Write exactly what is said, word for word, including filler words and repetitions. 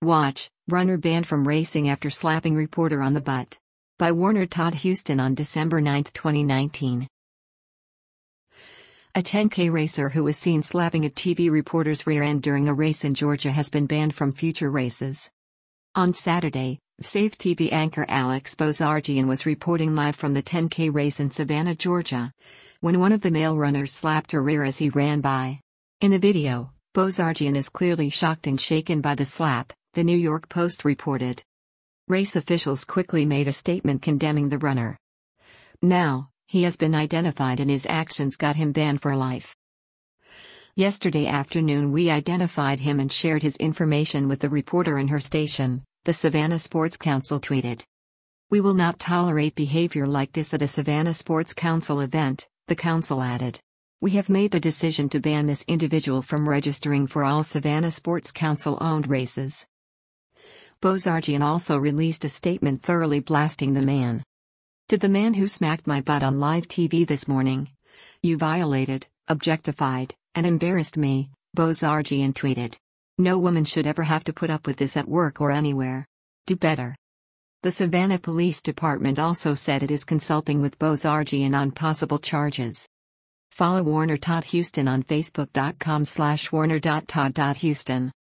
Watch, runner banned from racing after slapping reporter on the butt. By Warner Todd Houston on December ninth, twenty nineteen. A ten K racer who was seen slapping a T V reporter's rear end during a race in Georgia has been banned from future races. On Saturday, Safe T V anchor Alex Bozargian was reporting live from the ten K race in Savannah, Georgia, when one of the male runners slapped her rear as he ran by. In the video, Bozargian is clearly shocked and shaken by the slap, the New York Post reported. Race officials quickly made a statement condemning the runner. Now, he has been identified and his actions got him banned for life. Yesterday afternoon we identified him and shared his information with the reporter and her station, the Savannah Sports Council tweeted. We will not tolerate behavior like this at a Savannah Sports Council event, the council added. We have made the decision to ban this individual from registering for all Savannah Sports Council-owned races. Bozargian also released a statement thoroughly blasting the man. To the man who smacked my butt on live T V this morning. You violated, objectified, and embarrassed me, Bozargian tweeted. No woman should ever have to put up with this at work or anywhere. Do better. The Savannah Police Department also said it is consulting with Bozargian on possible charges. Follow Warner Todd Houston on Facebook dot com slash warner dot todd dot houston.